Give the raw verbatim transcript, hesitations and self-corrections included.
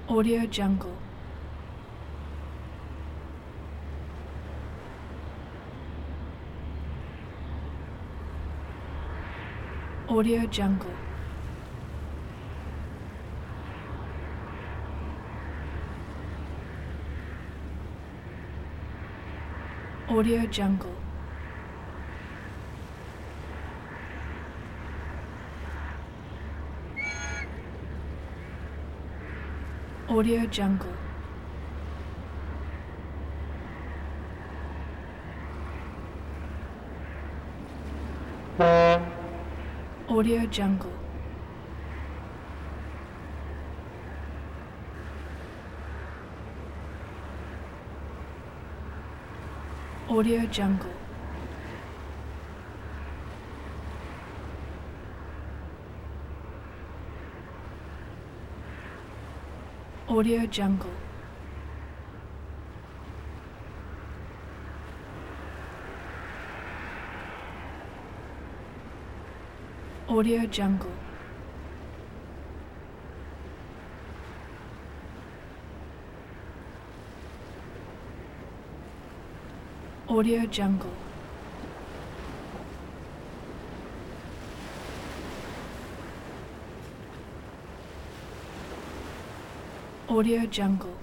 Audio Jungle. Audio Jungle. Audio Jungle. Audio Jungle. Audio Jungle. Audio Jungle. Audio Jungle. Audio Jungle. Audio Jungle. Audio Jungle.